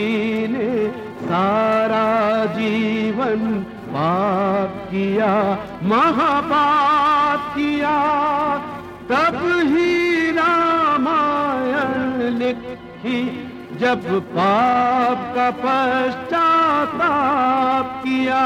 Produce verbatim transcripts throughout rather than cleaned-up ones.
ने सारा जीवन पाप किया, महापाप किया, तब ही रामायण लिखी, जब पाप का पश्चाताप किया।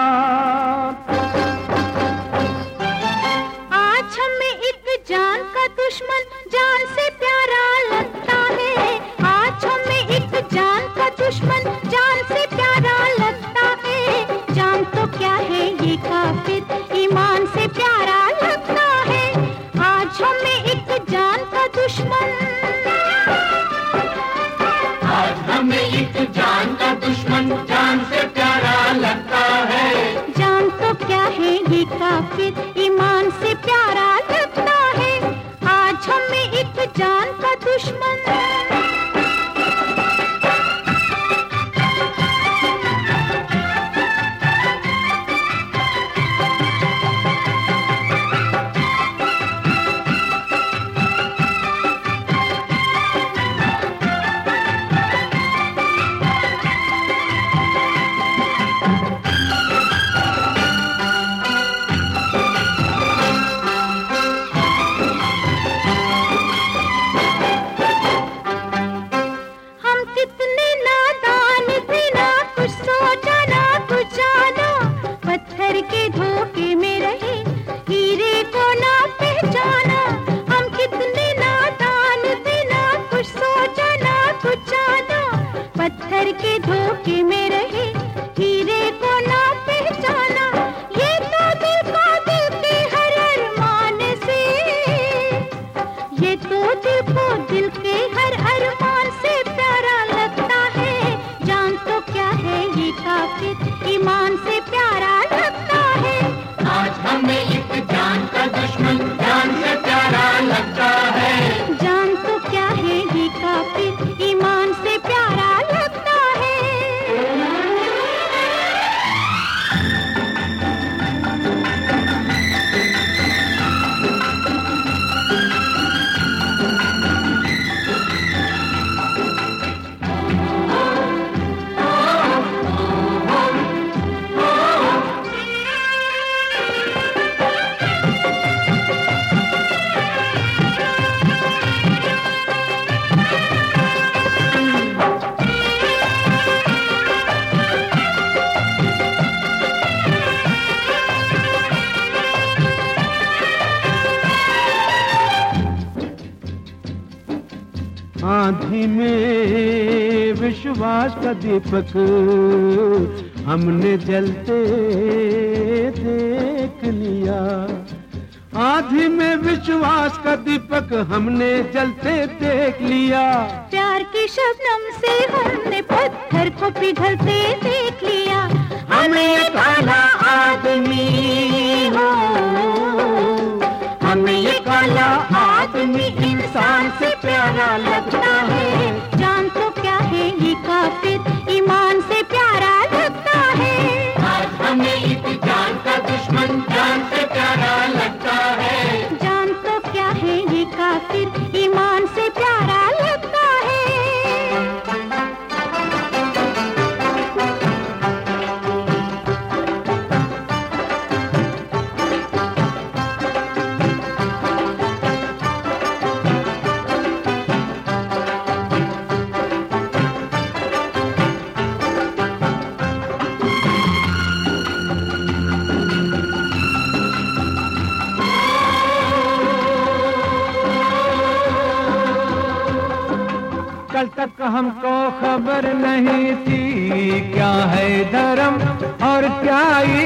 आज हमें एक जान का दुश्मन जान से प्यारा लगता है, आज हमें एक जान का दुश्मन जान से प्यारा लगता है। जान तो क्या है ये काफिर ईमान से प्यारा लगता है। आज हमें एक जान का दुश्मन, आज हमें एक जान का दुश्मन जान से प्यारा लगता है। जान तो क्या है ये काफिर ईमान से प्यारा लगता है। आज हमें एक जान का दुश्मन। पत्थर के धोखे में रहे हीरे को ना पहचाना। ये तो दिल को दिल के हर अरमान से, ये तो दिल को दिल के हर अरमान से प्यारा लगता है। जान तो क्या है ये काफिर ईमान से प्यारा लगता है। आज हमें एक जान का दुश्मन जान से प्यारा लगता है। जान तो क्या है ये काफिर ईमान से प्यारा लगता है। आँधी में विश्वास का दीपक हमने जलते देख लिया। आँधी में विश्वास का दीपक हमने जलते देख लिया। प्यार की शबनम से हमने पत्थर को पिघलते देख लिया। हमें ये काला आदमी हो, हमें ये काला आदमी इंसान से प्यारा लगता है। जान तो क्या है ये काफिर ईमान से प्यारा लगता है। आज हमें एक जान का दुश्मन जान से प्यारा लगता है। जान तो क्या है ये काफिर ईमान से प्यारा लगता है। कल तक हमको खबर नहीं थी क्या है धर्म और क्या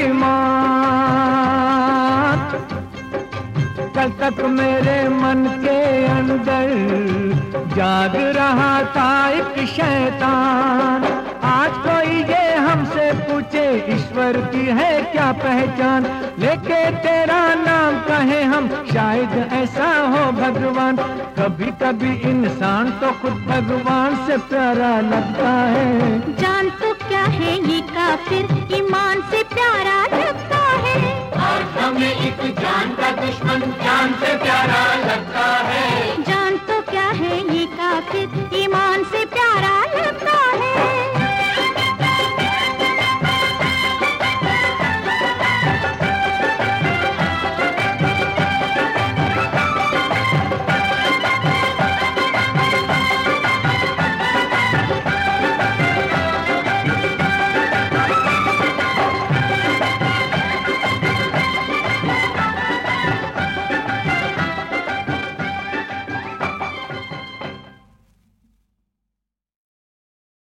ईमान। कल तक मेरे मन के अंदर जाग रहा था एक शैतान। आज कोई ये हमसे पूछे ईश्वर की है क्या पहचान, लेके तेरा नाम कहे हम शायद ऐसा हो भगवान। कभी कभी इंसान तो खुद भगवान से प्यारा लगता है। जान तो क्या है ये काफिर ईमान से प्यारा लगता है। आज हमें एक जान का दुश्मन जान से प्यारा लगता है।